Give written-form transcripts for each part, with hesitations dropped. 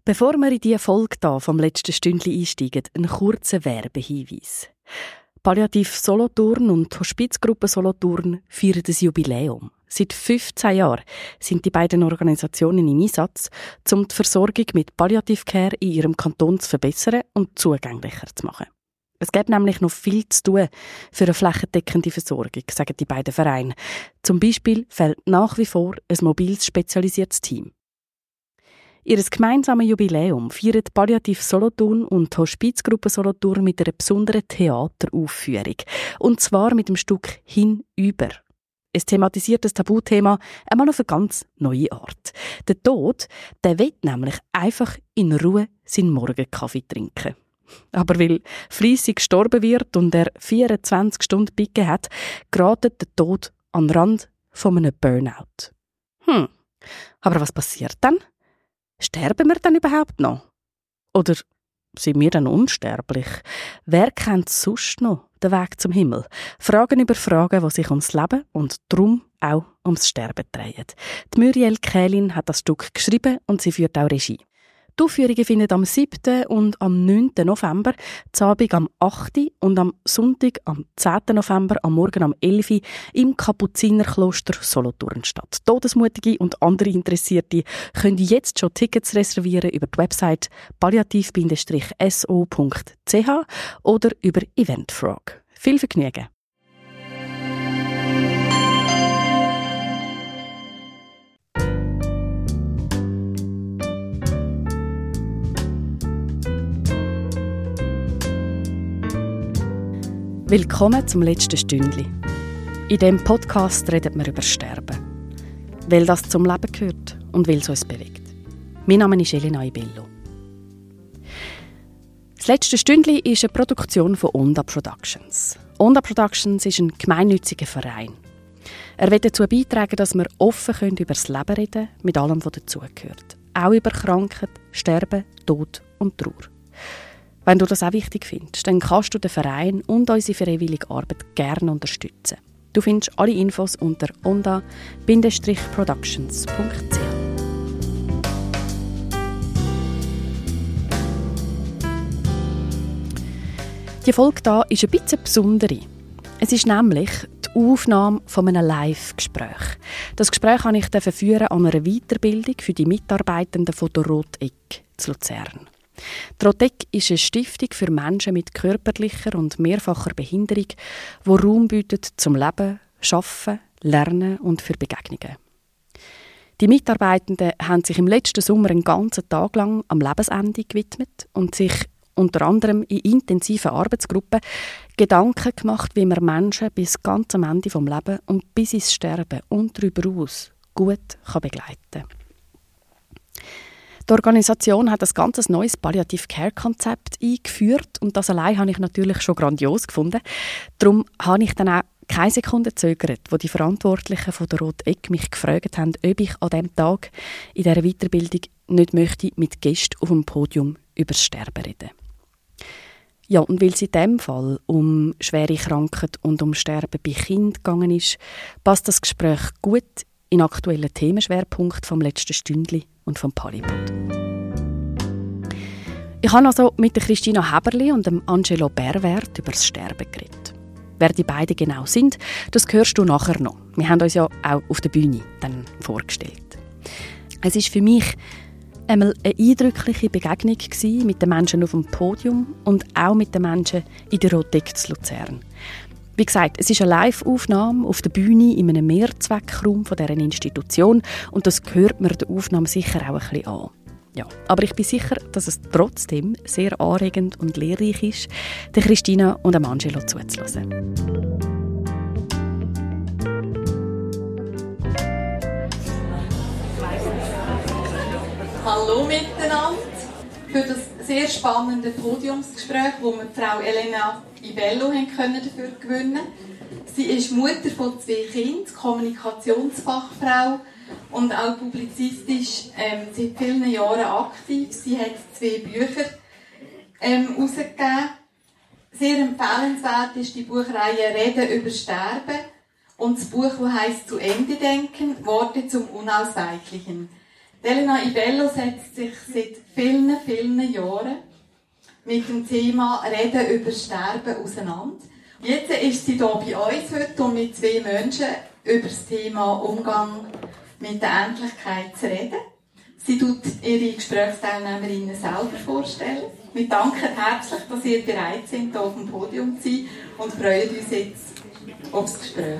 Bevor wir in diese Folge hier vom letzten Stündchen einsteigen, ein kurzer Werbehinweis. Palliativ Solothurn und Hospizgruppe Solothurn feiern ein Jubiläum. Seit 15 Jahren sind die beiden Organisationen im Einsatz, um die Versorgung mit Palliative-Care in ihrem Kanton zu verbessern und zugänglicher zu machen. Es gibt nämlich noch viel zu tun für eine flächendeckende Versorgung, sagen die beiden Vereine. Zum Beispiel fehlt nach wie vor ein mobiles spezialisiertes Team. Ihr gemeinsames Jubiläum feiert Palliativ Solothurn und die Hospizgruppe Solothurn mit einer besonderen Theateraufführung. Und zwar mit dem Stück «Hinüber». Es thematisiert das Tabuthema einmal auf eine ganz neue Art. Der Tod, der will nämlich einfach in Ruhe seinen Morgenkaffee trinken. Aber weil fleissig gestorben wird und er 24 Stunden Picke hat, geratet der Tod an den Rand von einem Burnout. Aber was passiert dann? Sterben wir dann überhaupt noch? Oder sind wir dann unsterblich? Wer kennt sonst noch den Weg zum Himmel? Fragen über Fragen, die sich ums Leben und darum auch ums Sterben drehen. Die Muriel Kählin hat das Stück geschrieben und sie führt auch Regie. Die Aufführungen finden am 7. und am 9. November, am Abend am 8. und am Sonntag am 10. November am Morgen am 11. im Kapuzinerkloster Solothurn statt. Todesmutige und andere Interessierte können jetzt schon Tickets reservieren über die Website palliativ-so.ch oder über Eventfrog. Viel Vergnügen! Willkommen zum letzten Stündchen. In diesem Podcast redet wir über Sterben. Weil das zum Leben gehört und weil es uns bewegt. Mein Name ist Elena Ibello. Das letzte Stündchen ist eine Produktion von Onda Productions. Onda Productions ist ein gemeinnütziger Verein. Er will dazu beitragen, dass wir offen über das Leben reden können, mit allem, was dazugehört. Auch über Krankheit, Sterben, Tod und Trauer. Wenn du das auch wichtig findest, dann kannst du den Verein und unsere freiwillige Arbeit gerne unterstützen. Du findest alle Infos unter onda-productions.ch. Die Folge hier ist ein bisschen besondere. Es ist nämlich die Aufnahme von einem Live-Gespräch. Das Gespräch habe ich führen an einer Weiterbildung für die Mitarbeitenden von der Roteck zu Luzern. Die Roteck ist eine Stiftung für Menschen mit körperlicher und mehrfacher Behinderung, die Raum bietet zum Leben, Arbeiten, Lernen und für Begegnungen. Die Mitarbeitenden haben sich im letzten Sommer einen ganzen Tag lang am Lebensende gewidmet und sich unter anderem in intensiven Arbeitsgruppen Gedanken gemacht, wie man Menschen bis ganz am Ende vom Lebens und bis ins Sterben und darüber hinaus gut begleiten kann. Die Organisation hat ein ganz neues Palliative-Care-Konzept eingeführt und das allein habe ich natürlich schon grandios gefunden. Darum habe ich dann auch keine Sekunde gezögert, wo die Verantwortlichen von der Roteck mich gefragt haben, ob ich an diesem Tag in dieser Weiterbildung nicht möchte mit Gästen auf dem Podium über das Sterben reden. Ja, und weil es in diesem Fall um schwere Krankheit und um Sterben bei Kindern gegangen ist, passt das Gespräch gut in aktuellen Themenschwerpunkt vom letzten Stündli und vom Pallipod. Ich habe also mit der Christina Häberli und dem Angelo Berwert über das Sterben geredet. Wer die beiden genau sind, das hörst du nachher noch. Wir haben uns ja auch auf der Bühne dann vorgestellt. Es ist für mich einmal eine eindrückliche Begegnung mit den Menschen auf dem Podium und auch mit den Menschen in der Roteck zu Luzern. Wie gesagt, es ist eine Live-Aufnahme auf der Bühne in einem Mehrzweckraum von dieser Institution und das hört mir der Aufnahme sicher auch ein bisschen an. Ja, aber ich bin sicher, dass es trotzdem sehr anregend und lehrreich ist, der Christina und dem Angelo zuzuhören. Hallo miteinander für das sehr spannende Podiumsgespräch, wo wir Frau Elena Ibello dafür gewinnen konnten. Sie ist Mutter von 2 Kindern, Kommunikationsfachfrau und auch publizistisch seit vielen Jahren aktiv. Sie hat 2 Bücher herausgegeben. Sehr empfehlenswert ist die Buchreihe «Reden über Sterben» und das Buch, das heisst «Zu Ende denken, Worte zum Unausweichlichen». Elena Ibello setzt sich seit vielen, vielen Jahren mit dem Thema Reden über Sterben auseinander. Jetzt ist sie hier bei uns heute, um mit zwei Menschen über das Thema Umgang mit der Endlichkeit zu reden. Sie tut ihre Gesprächsteilnehmerinnen selber vorstellen. Wir danken herzlich, dass ihr bereit seid, hier auf dem Podium zu sein und freuen uns jetzt auf das Gespräch.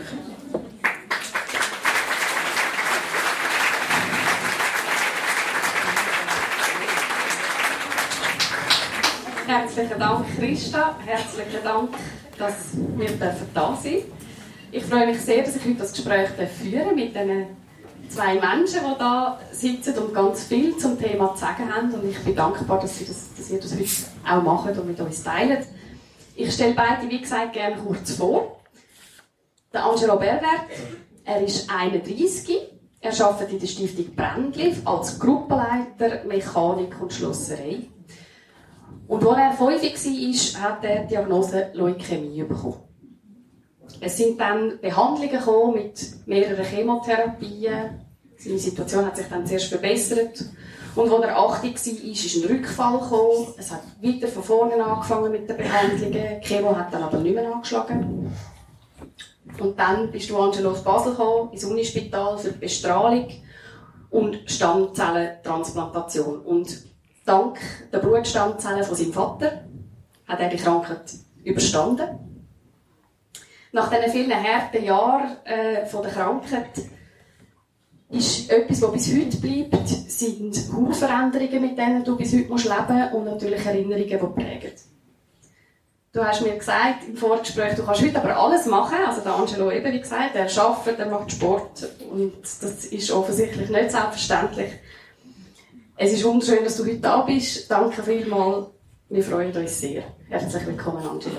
Herzlichen Dank, Christa. Herzlichen Dank, dass wir da sein dürfen. Ich freue mich sehr, dass ich heute das Gespräch führen darf mit diesen zwei Menschen, die da sitzen und ganz viel zum Thema zu sagen haben. Und ich bin dankbar, dass ihr das heute auch macht und mit uns teilt. Ich stelle beide, wie gesagt, gerne kurz vor. Der Angelo Berwert, er ist 31. Er arbeitet in der Stiftung Brändli als Gruppenleiter Mechanik und Schlosserei. Und als er 5 war, hat er die Diagnose Leukämie bekommen. Es sind dann Behandlungen gekommen mit mehreren Chemotherapien. Seine Situation hat sich dann zuerst verbessert. Und als er 80 war, ist ein Rückfall gekommen. Es hat weiter von vorne angefangen mit den Behandlungen. Die Chemo hat dann aber nicht mehr angeschlagen. Und dann bist du, Angelo, auf Basel gekommen, ins Unispital für die Bestrahlung und Stammzellentransplantation. Und dank der Blutstammzellen von seinem Vater hat er die Krankheit überstanden. Nach diesen vielen harten Jahren von der Krankheit ist etwas, was bis heute bleibt, sind Hautveränderungen, mit denen du bis heute leben musst und natürlich Erinnerungen, die prägen. Du hast mir gesagt im Vorgespräch, du kannst heute aber alles machen. Also der Angelo eben, wie gesagt, er arbeitet, er macht Sport und das ist offensichtlich nicht selbstverständlich. Es ist wunderschön, dass du heute da bist. Danke vielmals. Wir freuen uns sehr. Herzlich willkommen, Angelo.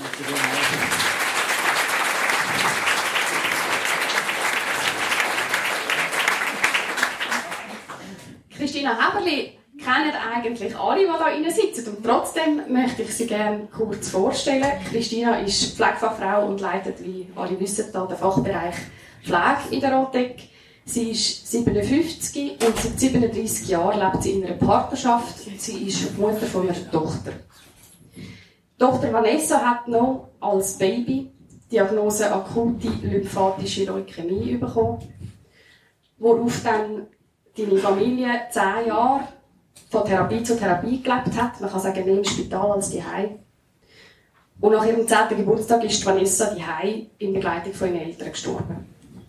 Christina Heberli kennen eigentlich alle, die da drinnen sitzen. Und trotzdem möchte ich sie gerne kurz vorstellen. Christina ist Pflegefachfrau und leitet, wie alle wissen, da den Fachbereich Pflege in der Rotec. Sie ist 57 und seit 37 Jahren lebt sie in einer Partnerschaft und sie ist Mutter von einer Tochter. Die Tochter Vanessa hat noch als Baby die Diagnose akute lymphatische Leukämie bekommen, worauf dann deine Familie 10 Jahre von Therapie zu Therapie gelebt hat. Man kann sagen, mehr im Spital als daheim. Und nach ihrem 10. Geburtstag ist Vanessa daheim in Begleitung von ihren Eltern gestorben.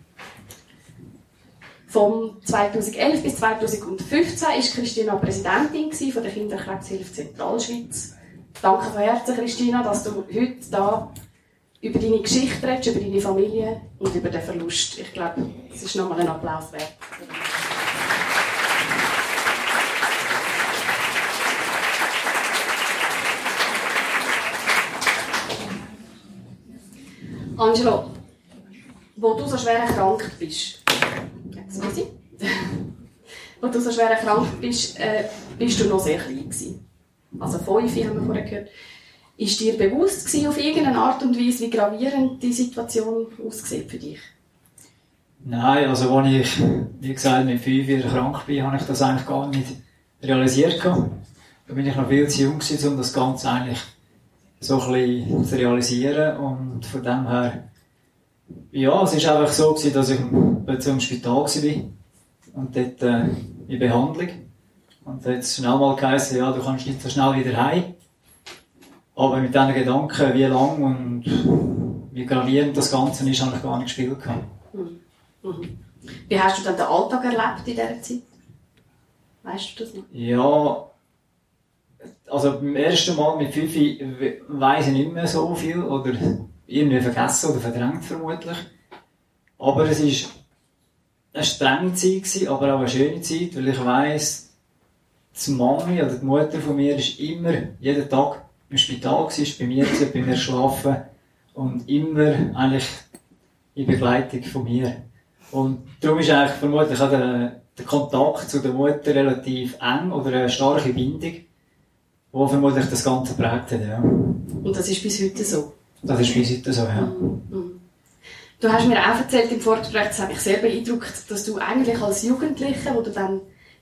Von 2011 bis 2015 war Christina Präsidentin von der Kinderkrebshilfe Zentralschweiz. Danke von Herzen, Christina, dass du heute da über deine Geschichte redest, über deine Familie und über den Verlust. Ich glaube, das ist nochmal ein Applaus wert. Angelo, wo du so schwer erkrankt bist, bist du noch sehr klein gewesen. Also 5 haben wir vorher gehört. Ist dir bewusst gewesen, auf irgendeine Art und Weise, wie gravierend die Situation aussieht für dich? Nein, also als ich, wie gesagt, mit 5 wieder krank bin, habe ich das eigentlich gar nicht realisiert. Da bin ich noch viel zu jung gewesen, um das Ganze eigentlich so ein bisschen zu realisieren. Und von dem her, ja, es war einfach so gewesen, dass ich plötzlich im Spital war und dort in Behandlung. Und da hat es schnell mal geheißen, ja, du kannst nicht so schnell wieder heim. Aber mit diesen Gedanken, wie lang und wie gravierend das Ganze ist, habe ich gar nicht gespielt. Mhm. Wie hast du dann den Alltag erlebt in dieser Zeit? Weißt du das noch? Ja, also beim ersten Mal mit 5 weiss ich nicht mehr so viel oder irgendwie vergessen oder verdrängt vermutlich. Aber es war eine strenge Zeit, aber auch eine schöne Zeit, weil ich weiss, die Mami oder die Mutter von mir ist immer, jeden Tag im Spital gewesen, bei mir geschlafen und immer eigentlich in Begleitung von mir. Und darum ist eigentlich vermutlich auch der Kontakt zu der Mutter relativ eng oder eine starke Bindung, die vermutlich das Ganze geprägt hat. Ja. Und das ist bis heute so? Das ist bis heute so, ja. Mhm. Du hast mir auch erzählt im Vorgespräch, das hat mich sehr beeindruckt, dass du eigentlich als Jugendlicher, wo du dann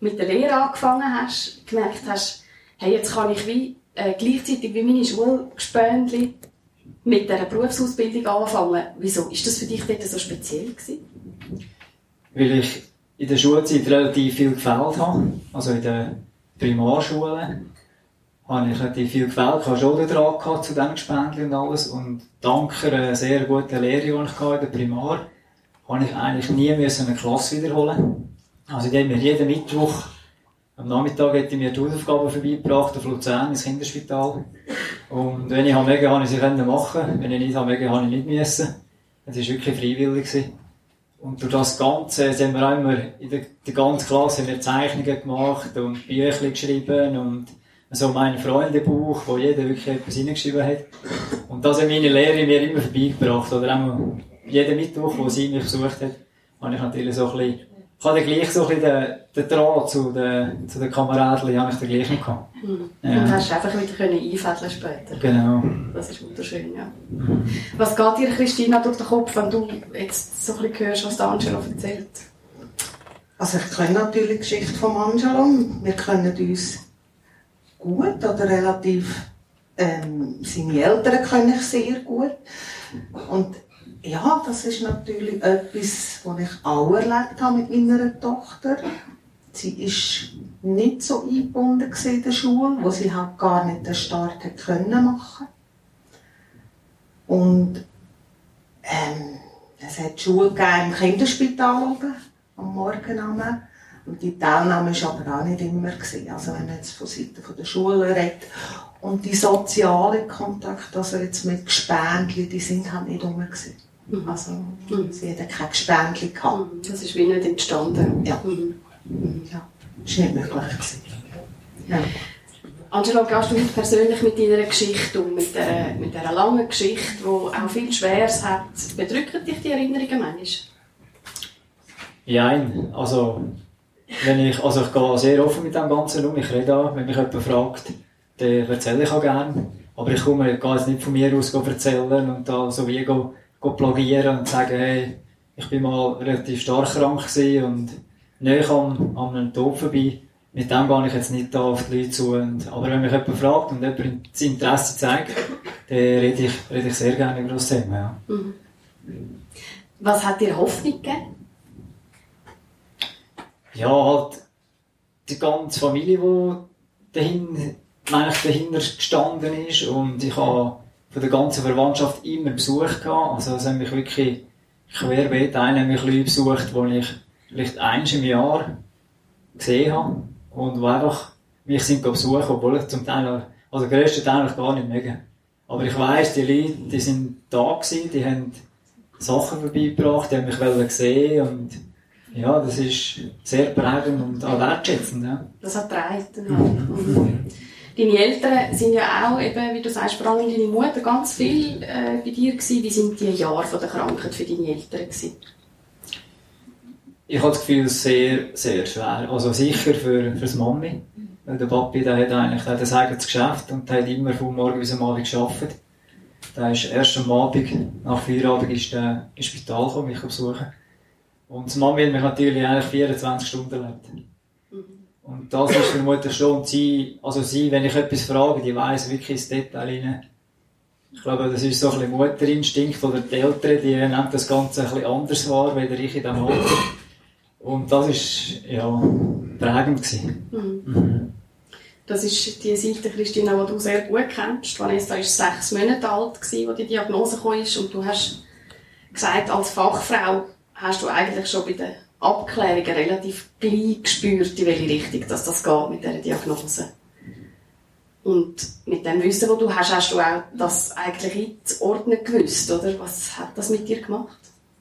mit der Lehre angefangen hast, gemerkt hast, hey, jetzt kann ich wie, gleichzeitig wie meine Schulgespöntchen mit dieser Berufsausbildung anfangen. Wieso ist das für dich dort so speziell gewesen? Weil ich in der Schulzeit relativ viel gefällt habe. Also in der Primarschule habe ich relativ viel gefällt. Ich hatte schon dran gehabt zu diesen Gespendli und alles. Und dank einer sehr guten Lehre, die ich hatte in der Primar, habe ich eigentlich nie eine Klasse wiederholen. Also die haben mir jeden Mittwoch am Nachmittag hätte ich mir die Hausaufgaben vorbeigebracht auf Luzern ins Kinderspital. Und wenn ich mega, habe ich sie machen. Wenn ich nicht habe, habe ich nicht müssen. Es war wirklich freiwillig gewesen. Und durch das Ganze haben wir auch immer in der ganzen Klasse haben wir Zeichnungen gemacht und Bücher geschrieben und so mein Freundebuch, wo jeder wirklich etwas hineingeschrieben hat. Und das haben meine Lehrer mir immer vorbeigebracht. Oder auch jeden Mittwoch, wo sie mich besucht hat, habe ich natürlich so ein bisschen, ich hatte gleich so ein bisschen den Draht zu den Kameraden, habe ich den gleich noch gehabt. Ja. Und hast du einfach wieder einfädeln später. Genau. Das ist wunderschön, ja. Was geht dir, Christina, durch den Kopf, wenn du jetzt so ein bisschen hörst, was der Angelo erzählt? Also ich kenne natürlich die Geschichte von Angelo. Wir kennen uns gut oder relativ, seine Eltern kenne ich sehr gut. Und ja, das ist natürlich etwas, was ich auch erlebt habe mit meiner Tochter. Sie war nicht so eingebunden in der Schule, wo sie halt gar nicht den Start machen können. Und es hat die Schule im Kinderspital oben, am Morgen. Und die Teilnahme war aber auch nicht immer. Also wenn man jetzt von Seiten der Schule redet. Und die sozialen Kontakte, also jetzt mit Gespendli, die sind halt nicht rum. Also sie hatten keine Gespendli gehabt. Das ist wie nicht entstanden. Ja. Ja, das war nicht möglich. Ja. Angelo, gehst du heute persönlich mit deiner Geschichte um, mit dieser langen Geschichte, die auch viel Schweres hat? Bedrücken dich die Erinnerungen manchmal? Ja, also ich gehe sehr offen mit dem Ganzen um. Ich rede auch, wenn mich jemand fragt, dann erzähle ich auch gerne. Aber ich gehe jetzt nicht von mir aus erzählen und da so wie plagieren und sagen, hey, ich bin mal relativ stark krank gewesen und näher an einem Tod vorbei. Mit dem gehe ich jetzt nicht da auf die Leute zu. Aber wenn mich jemand fragt und jemand sein Interesse zeigt, dann rede ich sehr gerne über das Thema. Ja. Mhm. Was hat dir Hoffnung gegeben? Ja, halt die ganze Familie, die dahinter gestanden ist. Und ich habe von der ganzen Verwandtschaft immer Besuch gehabt. Also es haben mich wirklich querbeet Leute besucht, die ich vielleicht einmal im Jahr gesehen habe. Und die einfach mich besuchen, obwohl ich zum Teil, also grössten Teil gar nicht mögen. Aber ich weiss, die Leute, die sind da gewesen, die haben Sachen vorbeigebracht, die haben mich sehen und ja, das ist sehr prägend und auch wertschätzend. Ja. Das hat getragen. Deine Eltern sind ja auch, eben, wie du sagst, vor allem deine Mutter, ganz viel bei dir gewesen. Wie sind die Jahre von der Krankheit für deine Eltern gewesen? Ich habe das Gefühl, sehr, sehr schwer. Also sicher für das Mami. Weil der Papi, der hat ein eigenes Geschäft und der hat immer von morgen bis am Abend gearbeitet. Der ist erst am Abend, nach Feierabend, ist der ins Spital gekommen, mich besuchen. Und die Mami hat mich natürlich eigentlich 24 Stunden erlebt. Und das ist vermutlich schon, und sie, wenn ich etwas frage, die weiss wirklich ins Detail rein. Ich glaube, das ist so ein bisschen Mutterinstinkt oder die Eltern, die nehmen das Ganze ein bisschen anders wahr, als ich in diesem Alter. Und das war, ja, prägend gewesen. Das ist die Seite, Christina, die du sehr gut kennst. Vanessa war 6 Monate alt, als die Diagnose kam. Und du hast gesagt, als Fachfrau hast du eigentlich schon bei den Abklärungen relativ gleich gespürt, in welche Richtung das geht mit dieser Diagnose. Und mit dem Wissen, das du hast du auch das eigentlich einzuordnen gewusst, oder? Was hat das mit dir gemacht?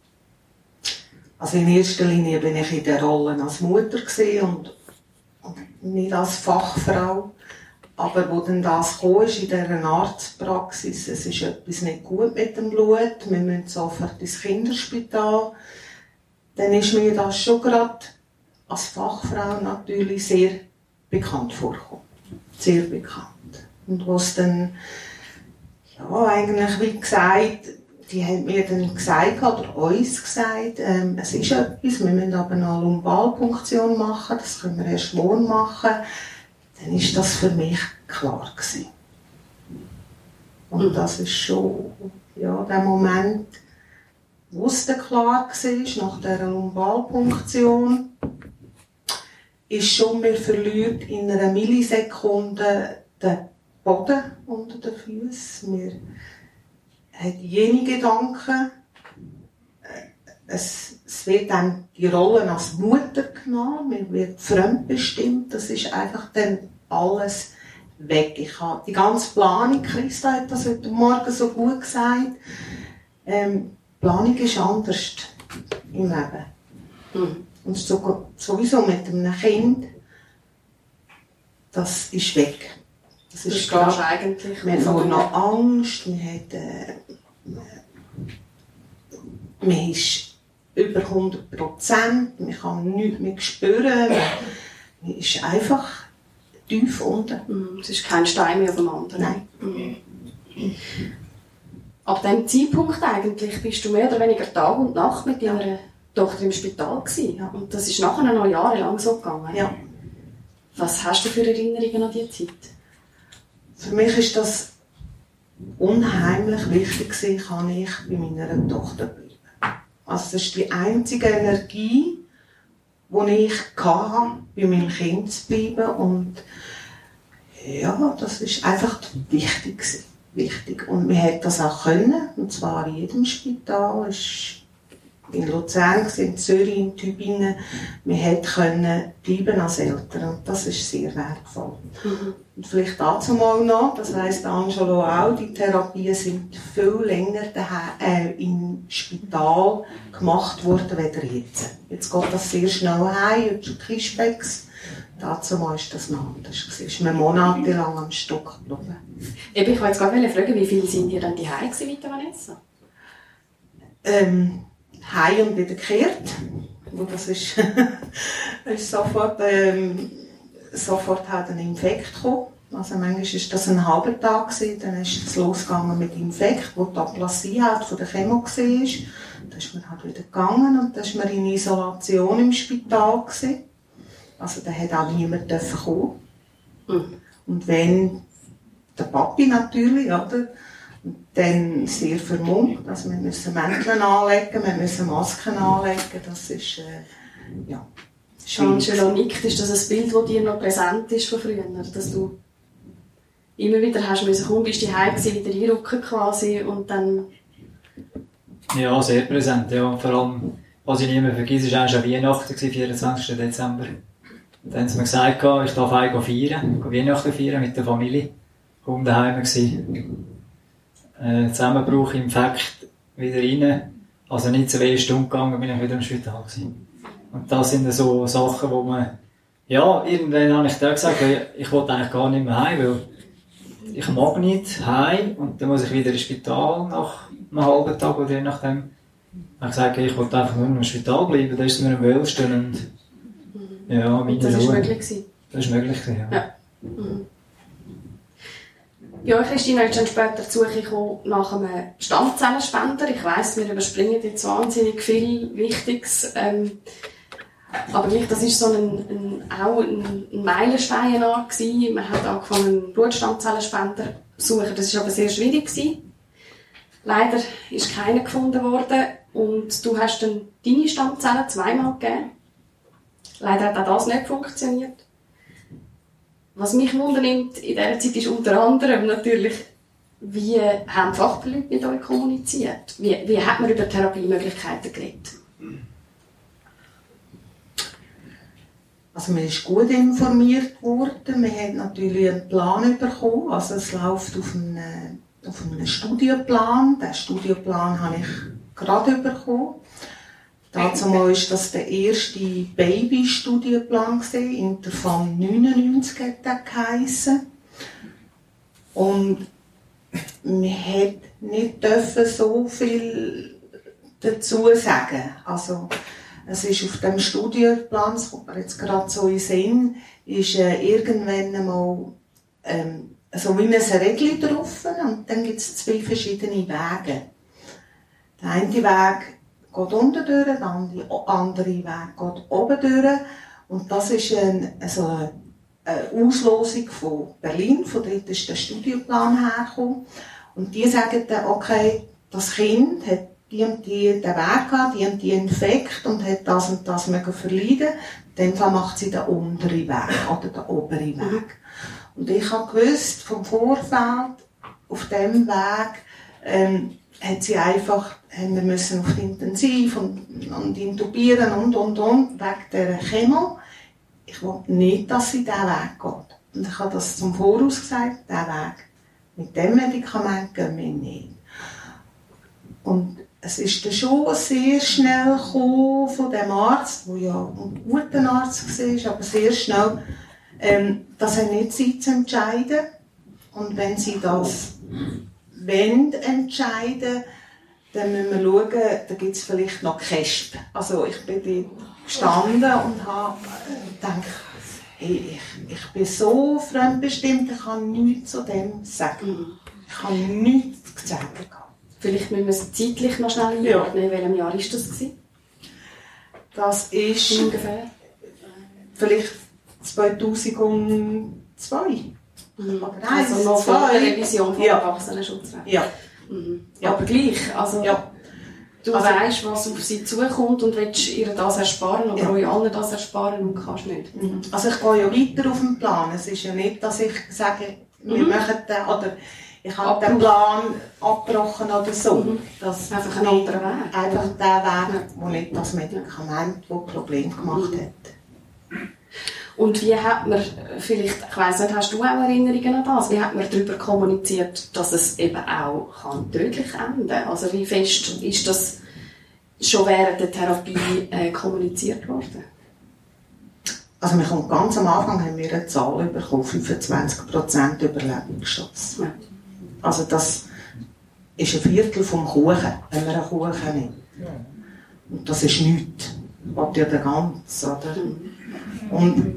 Also in erster Linie bin ich in der Rolle als Mutter und nicht als Fachfrau. Aber wo dann das kam, ist in dieser Arztpraxis, es ist etwas nicht gut mit dem Blut, wir müssen sofort ins Kinderspital. Dann ist mir das schon gerade als Fachfrau natürlich sehr bekannt vorgekommen. Sehr bekannt. Und was dann, ja, eigentlich, wie gesagt, die haben mir dann gesagt, oder uns gesagt, es ist etwas, wir müssen aber noch eine Lumbalpunktion machen, das können wir erst morgen machen. Dann ist das für mich klar gewesen. Und das ist schon, ja, der Moment, wo es dann klar war, nach dieser Lumbalpunktion, ist schon, wir verliert in einer Millisekunde den Boden unter den Füßen. Wir haben jene Gedanken. Es wird dann die Rolle als Mutter genommen, man wird fremdbestimmt. Das ist einfach dann alles weg. Ich habe die ganze Planung, Christa hat das heute Morgen so gut gesagt, Planung ist anders im Leben. Und sowieso mit einem Kind, das ist weg. Das ist grad, eigentlich. Man hat nur noch Angst, man ist über 100%, man kann nichts mehr spüren, man ist einfach tief unten. Es ist kein Stein mehr auf dem anderen. Nein. Ab diesem Zeitpunkt eigentlich bist du mehr oder weniger Tag und Nacht mit deiner Tochter im Spital gewesen. Ja. Und das ist nachher noch jahrelang so gegangen. Ja. Was hast du für Erinnerungen an diese Zeit? Für mich ist das unheimlich wichtig gewesen, kann ich bei meiner Tochter bleiben. Also das ist die einzige Energie, die ich hatte, bei meinem Kind zu bleiben. Und ja, das ist einfach wichtig gewesen. Wichtig. Und wir hätten das auch können, und zwar in jedem Spital. In Luzern, in Zürich, in Tübingen. Wir hätten können bleiben als Eltern. Und das ist sehr wertvoll. Und vielleicht dazu mal noch, das weiss Angelo auch, die Therapien sind viel länger im Spital gemacht worden, als jetzt. Jetzt geht das sehr schnell heim, über Kispex. Dazu mal ist das noch anders. Es ist mir monatelang am Stück geblieben. Ich wollte jetzt gerade fragen, wie viele sind ihr dann die Hause mit der Vanessa? Heim und wieder gekehrt. Und das ist, ist sofort hat ein Infekt gekommen. Also manchmal war das ein halber Tag gewesen, dann ist es losgegangen mit Infekt, wo die Aplasie halt von der Chemo war. Dann ist man halt wieder gegangen und dann ist man in Isolation im Spital gewesen. Also da hat auch niemand kommen. Und wenn der Papi natürlich, oder? Dann sehr vermummt, also wir müssen Mänteln anlegen, wir müssen Masken anlegen, das ist, ja, Angelo nickt, ist das ein Bild, das dir noch präsent ist von früher, dass du immer wieder hast müssen, komm, bist du daheim gewesen, wieder einrücken quasi und dann... Ja, sehr präsent, ja, vor allem, was ich nicht mehr vergesse, war eigentlich Weihnachten, 24. Dezember. Dann haben sie mir gesagt, ich darf feiern, Weihnachten feiern mit der Familie, kaum daheim gewesen. Zusammenbruch, Infekt, wieder rein. Also nicht 2 Stunden gegangen, bin ich wieder im Spital gewesen. Und das sind so Sachen, wo man, ja, irgendwann habe ich da gesagt, ich wollte eigentlich gar nicht mehr heim, weil ich mag nicht heim und dann muss ich wieder ins Spital nach einem halben Tag oder je nachdem. Dann habe ich gesagt, ich wollte einfach nur im Spital bleiben, da ist es mir am wohlsten und ja, meine das Ruhe. Ist möglich gewesen? Das ist möglich gewesen, ja. Ja, Christina ist dann später zu gekommen nach einem Stammzellenspender. Ich weiss, wir überspringen jetzt wahnsinnig viel Wichtiges. Aber das war so auch ein Meilenstein gewesen. Man hat angefangen, einen Blutstammzellenspender zu suchen. Das war aber sehr schwierig gewesen. Leider ist keiner gefunden worden. Und du hast dann deine Stammzellen 2-mal gegeben. Leider hat auch das nicht funktioniert. Was mich wundernimmt in dieser Zeit ist unter anderem natürlich, wie haben die Fachleute mit euch kommuniziert? Wie hat man über Therapiemöglichkeiten geredet? Also man ist gut informiert worden, man hat natürlich einen Plan bekommen, also es läuft auf einen Studienplan. Den Studienplan habe ich gerade bekommen. Dazu war das der erste Baby-Studienplan, Interfam 99 hat der geheissen. Und man hat nicht so viel dazu sagen. Also, es ist auf dem Studienplan, das kommt mir jetzt gerade so in den Sinn, ist irgendwann einmal so wie ein Rädchen drauf und dann gibt es 2 verschiedene Wege. Der eine Weg geht unten durch, der andere Weg geht oben durch. Und das ist eine Auslosung von Berlin, von dort ist der Studienplan hergekommen. Und die sagen dann, okay, das Kind hat die und die den Weg gehabt, die und die Infekt und hat das und das mögen verleiden. Dann macht sie den unteren Weg oder den oberen Weg. Und ich habe gewusst, vom Vorfeld, auf diesem Weg, hat sie einfach, haben wir müssen auf die Intensiv und intubieren und, wegen dieser Chemo. Ich wollte nicht, dass sie diesen Weg geht. Und ich habe das zum Voraus gesagt, diesen Weg. Mit dem Medikament gehen wir nicht. Und es ist dann schon sehr schnell gekommen von dem Arzt, der ja ein guter Arzt war, aber sehr schnell, dass er nicht Zeit zu entscheiden. Und wenn sie das entscheiden, dann müssen wir schauen, da gibt es vielleicht noch Kästen. Also ich bin dort gestanden und habe gedacht, hey, ich bin so fremdbestimmt, ich kann nichts zu dem sagen. Ich habe nichts zu sagen. Vielleicht müssen wir es zeitlich noch schnell einordnen. In welchem Jahr war das? Das ist ungefähr vielleicht 2002. Also noch vor der Revision vom Erwachsenenschutzrecht. Ja. Ja. Aber gleich, also ja. Du weißt, was auf sie zukommt und willst ihr das ersparen oder euch allen das ersparen und kannst nicht. Also ich gehe ja weiter auf den Plan. Es ist ja nicht, dass ich sage, wir machen den, oder ich habe den Plan abgebrochen oder so. Das einfach ein anderer Weg. Einfach der Weg, wo nicht das Medikament, das Probleme gemacht hat. Und wie hat man, vielleicht, ich weiss nicht, hast du auch Erinnerungen an das? Wie hat man darüber kommuniziert, dass es eben auch tödlich enden kann? Also wie fest ist das schon während der Therapie kommuniziert worden? Also wir kommen ganz am Anfang haben wir eine Zahl bekommen, 25% Überlebensschutz. Ja. Also das ist ein Viertel vom Kuchen, wenn man einen Kuchen nimmt. Und das ist nichts. Was ja der Ganze, oder? Und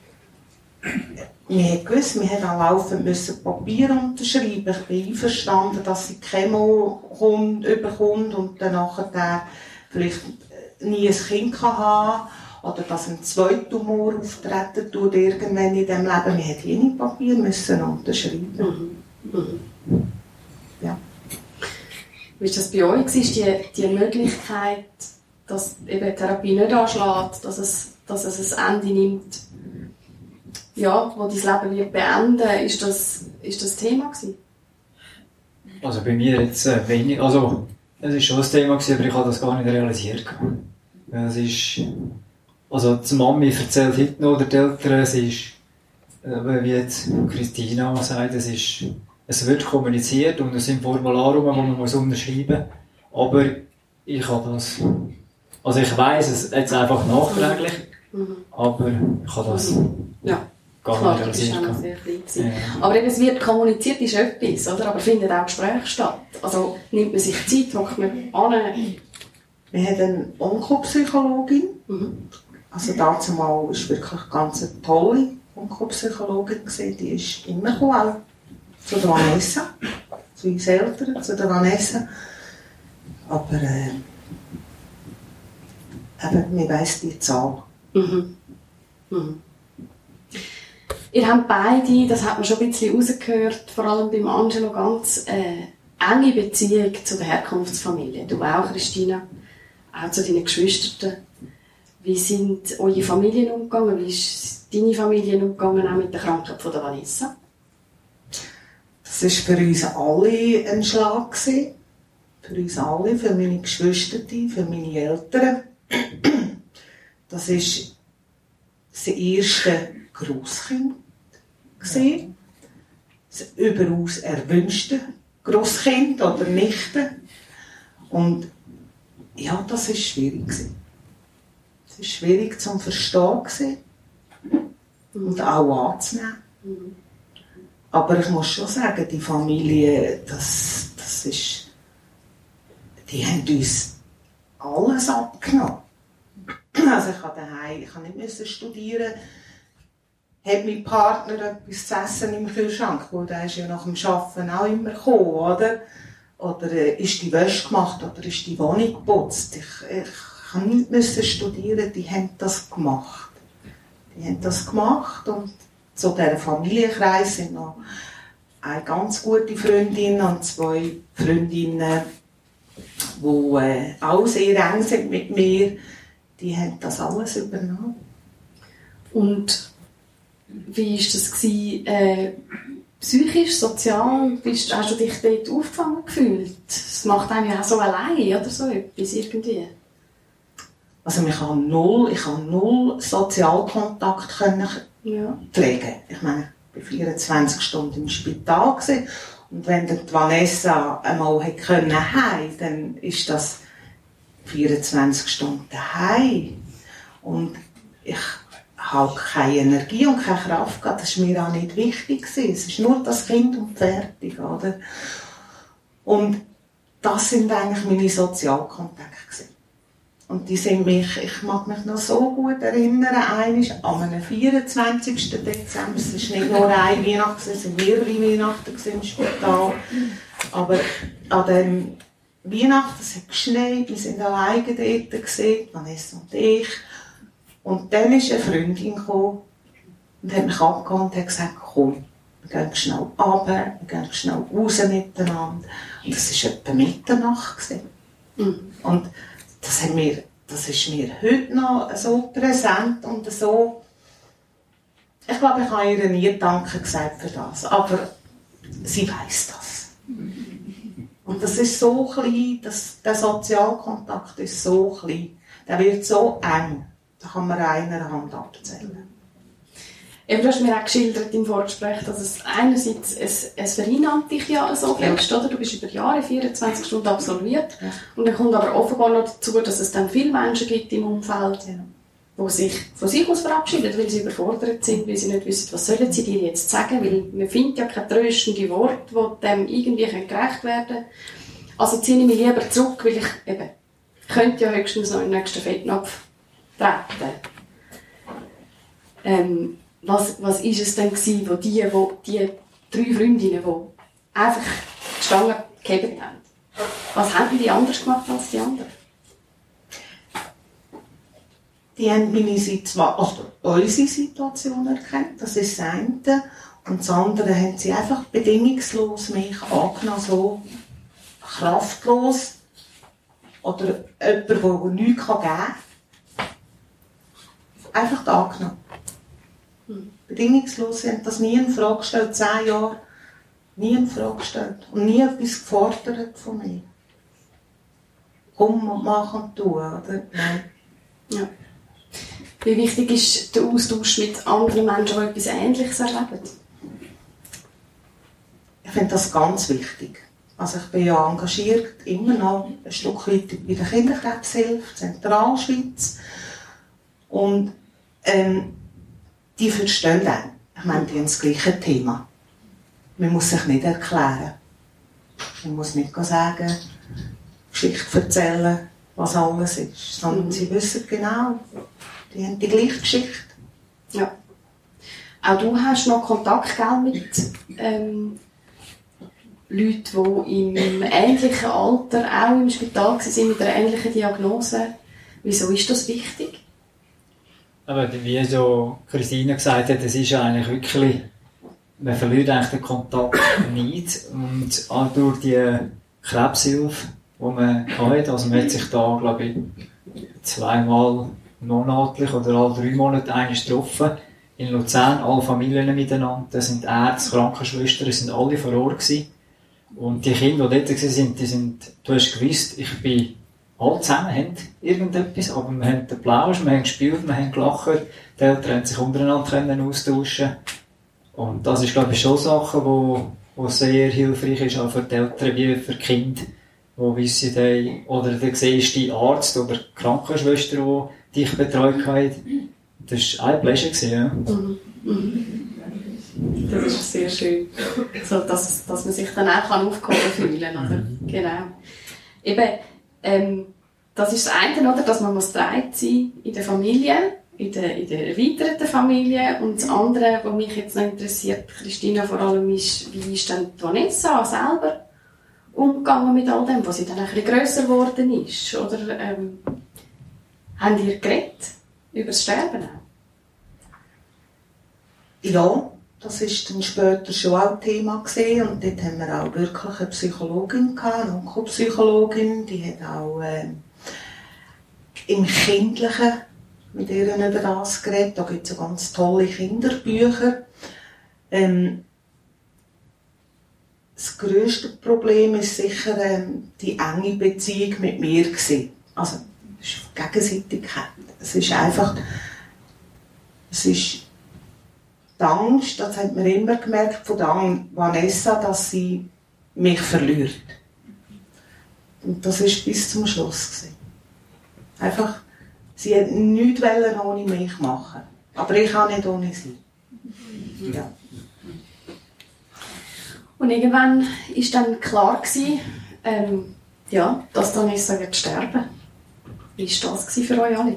wir haben gewusst, wir haben laufend Papier unterschreiben. Ich bin einverstanden, dass sie Chemo überkommt und dann nachher vielleicht nie ein Kind haben kann. Oder dass ein zweiter Tumor auftreten tut irgendwann in diesem Leben. Wir mussten jene Papier unterschreiben. Ja. Wie war das bei euch? Ist die Möglichkeit, dass eben die Therapie nicht anschlägt, dass es ein Ende nimmt, ja, wo dein Leben wird beenden, ist das Thema gewesen? Also bei mir jetzt wenig, also es war schon ein Thema gewesen, aber ich habe das gar nicht realisiert. Es ist, also die Mami erzählt heute noch, oder die Eltern, es ist, wie jetzt Christina sagt, es wird kommuniziert und es sind Formulare, die man unterschreiben muss, aber ich habe das, also ich weiss es jetzt einfach nachträglich, aber ich habe das gar nicht realisiert. Ja. Aber eben, es wird kommuniziert, ist etwas, oder? Aber findet auch Gespräche statt. Also nimmt man sich Zeit, hockt man an. Wir haben eine Onkopsychologin. Also dazu mal war wirklich ganz eine tolle Onkopsychologin. Die ist immer gekommen, zu der Vanessa, zu uns Eltern, zu der Vanessa. Aber man weiss die Zahl. Ihr habt beide, das hat man schon ein bisschen rausgehört, vor allem beim Angelo, ganz enge Beziehung zu der Herkunftsfamilie. Du auch, Christina, auch zu deinen Geschwistern. Wie sind eure Familien umgegangen? Wie ist deine Familie umgegangen, auch mit der Krankheit von der Vanessa? Das war für uns alle ein Schlag. Für uns alle, für meine Geschwister, für meine Eltern. Das war das erste Grosskind. Das überaus erwünschte Grosskind oder Nichte. Und ja, das war schwierig. Es war schwierig zu verstehen und auch anzunehmen. Aber ich muss schon sagen, die Familie, das ist, die haben uns alles abgenommen. Also ich musste nicht studieren. Hat mein Partner etwas zu essen im Kühlschrank, weil der ist ja nach dem Arbeiten auch immer gekommen, oder? oder ist die Wäsche gemacht oder ist die Wohnung geputzt. Ich musste nicht studieren, die haben das gemacht. Und zu diesem Familienkreis sind noch eine ganz gute Freundin und 2 Freundinnen, die auch sehr eng sind mit mir, die haben das alles übernommen. Und wie war das psychisch, sozial? Hast du dich dort aufgefangen gefühlt? Das macht einem ja auch so allein oder so etwas irgendwie. Also ich habe null Sozialkontakt pflegen. Ich meine, ich war 24 Stunden im Spital gewesen. Und wenn die Vanessa einmal heim konnte, dann ist das 24 Stunden daheim. Und ich habe keine Energie und keine Kraft gehabt. Das war mir auch nicht wichtig. Es ist nur das Kind und fertig. Oder? Und das sind eigentlich meine Sozialkontakte. Und die sind ich mag mich noch so gut erinnern, einmal am 24. Dezember, es war nicht nur eine Weihnacht, es waren mehrere Weihnachten im Spital. Aber an dem Weihnachten, es hat geschneit, wir waren alleine dort, Vanessa und ich. Und dann ist eine Freundin gekommen und hat mich abgeholt und hat gesagt, komm, wir gehen schnell runter, wir gehen schnell raus miteinander. Und das war etwa Mitternacht. Und das ist mir heute noch so präsent und so. Ich glaube, ich habe ihr nie Danke gesagt für das, aber sie weiss das. Und das ist so klein, der Sozialkontakt ist so klein, der wird so eng, da kann man einer Hand abzählen. Eben, du hast mir auch geschildert im Vorgespräch, dass es einerseits, es vereinnahmt dich ja so fest, oder? Du bist über Jahre 24 Stunden absolviert. Ja. Und dann kommt aber offenbar noch dazu, dass es dann viele Menschen gibt im Umfeld, die sich von sich aus verabschieden, weil sie überfordert sind, weil sie nicht wissen, was sollen sie dir jetzt sagen, weil man findet ja keine tröstenden Worte, die dem irgendwie gerecht werden können. Also ziehe ich mich lieber zurück, weil ich könnte ja höchstens noch im nächsten Fettnapf treten. Was ist es denn gewesen, wo die 3 Freundinnen, die einfach die Stange gegeben haben? Was haben die anders gemacht als die anderen? Die haben unsere Situation erkannt, das ist das eine. Und das andere haben sie einfach bedingungslos mich angenommen, so kraftlos. Oder jemand, der nichts geben kann. Einfach angenommen. Bedingungslos, sie haben das nie in Frage gestellt, 10 Jahre, nie in Frage gestellt und nie etwas gefordert von mir. Komm und mach und tu, oder? Nein. Ja. Wie wichtig ist der Austausch mit anderen Menschen, die etwas Ähnliches erleben? Ich finde das ganz wichtig. Also ich bin ja engagiert, immer noch ein Stück weit bei der Kinderkrebshilfe, Zentralschweiz. Und die verstehen auch. Ich meine, die haben das gleiche Thema. Man muss sich nicht erklären. Man muss nicht sagen, Geschichte erzählen, was alles ist. Sondern sie wissen genau, die haben die gleiche Geschichte. Ja. Auch du hast noch Kontakt mit Leuten, die im ähnlichen Alter auch im Spital waren, mit einer ähnlichen Diagnose. Wieso ist das wichtig? Aber wie so Christine gesagt hat, es ist eigentlich wirklich, man verliert eigentlich den Kontakt nicht. Und auch durch die Krebshilfe, die man hat, also man hat sich da, glaube ich, 2-mal monatlich oder alle 3 Monate eigentlich getroffen. In Luzern, alle Familien miteinander, da sind Ärzte, Krankenschwestern, sind alle vor Ort gewesen. Und die Kinder, die dort waren, du hast gewusst, ich bin alle zusammen haben irgendetwas, aber wir haben den Plausch, wir haben gespielt, wir haben gelacht, die Eltern haben sich untereinander austauschen. Und das ist, glaube ich, schon Sachen, die sehr hilfreich ist, auch für die Eltern wie für die Kinder, die wissen, oder du siehst die Arzt oder die Krankenschwester, die dich betreut hat. Das war ein Pleasure, ja. Das ist sehr schön. So, dass man sich dann auch aufgehoben fühlen kann. Genau. Eben, das ist das eine, oder, dass man getragen sein in der Familie, in der erweiterten Familie. Und das andere, was mich jetzt noch interessiert, Christina vor allem, ist, wie ist denn Vanessa selber umgegangen mit all dem, was sie dann ein bisschen grösser geworden ist? Oder habt ihr geredet über das Sterben auch? Ja, das war dann später schon auch Thema gewesen. Und dort haben wir auch wirklich eine Psychologin gehabt, eine Onkopsychologin, die hat auch im Kindlichen mit ihr über das geredet. Da gibt es ganz tolle Kinderbücher. Das grösste Problem ist sicher die enge Beziehung mit mir gewesen. Also, es ist Gegenseitigkeit. Es ist einfach, es ist die Angst, das hat man immer gemerkt von der Vanessa, dass sie mich verliert. Und das war bis zum Schluss gewesen. Einfach, sie hat nichts ohne mich machen. Aber ich auch nicht ohne sie. Ja. Und irgendwann war dann klar gewesen, dass Vanessa wird sterben. Wie war das für euch alle?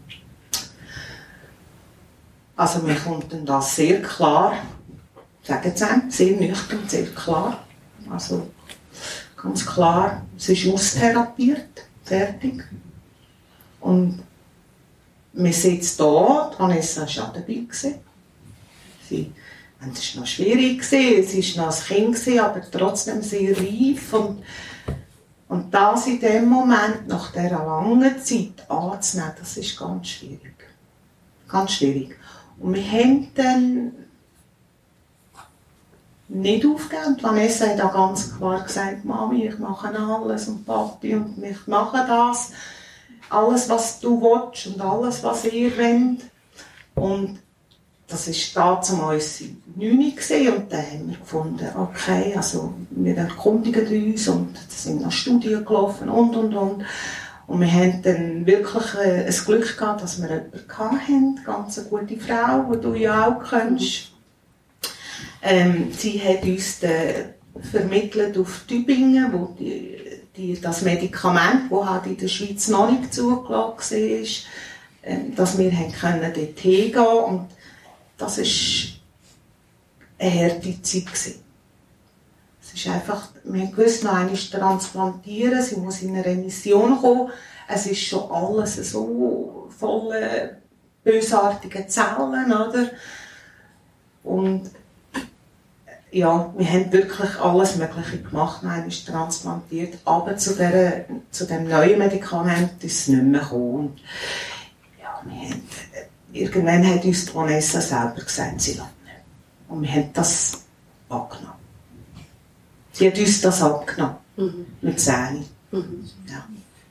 Also mir kommt dann das sehr klar, sagen Sie, sehr nüchtern, sehr klar. Also ganz klar, es ist austherapiert, fertig. Und wir sitzen da, Vanessa war auch dabei. Es war noch schwierig, sie war noch ein Kind, aber trotzdem sehr reif. Und das in dem Moment, nach dieser langen Zeit anzunehmen, das ist ganz schwierig. Ganz schwierig. Und wir haben dann nicht aufgegeben. Vanessa hat auch ganz klar gesagt, Mami, ich mache alles und Papi und ich mache das. Alles, was du willst und alles, was ihr wollt. Und das war damals 9 und dann haben wir gefunden, okay, also wir erkundigen uns und sind nach Studien gelaufen und. Und wir haben dann wirklich ein Glück gehabt, dass wir jemanden hatten, ganz eine gute Frau, die du ja auch kennst. Sie hat uns vermittelt auf Tübingen, wo das Medikament, das halt in der Schweiz noch nicht zugelassen war, dass wir dort hingehen können. Und das war eine harte Zeit. Es ist einfach, wir haben gewusst, noch einmal transplantieren, sie muss in eine Remission kommen. Es ist schon alles so voller bösartiger Zellen, oder? Und ja, wir haben wirklich alles Mögliche gemacht, noch einmal transplantiert, aber zu dem neuen Medikament ist es nicht mehr gekommen. Und ja, irgendwann hat uns Vanessa selber gesagt, sie lässt nicht. Und wir haben das abgenommen. Sie hat uns das abgenommen. Mit 10. Ja.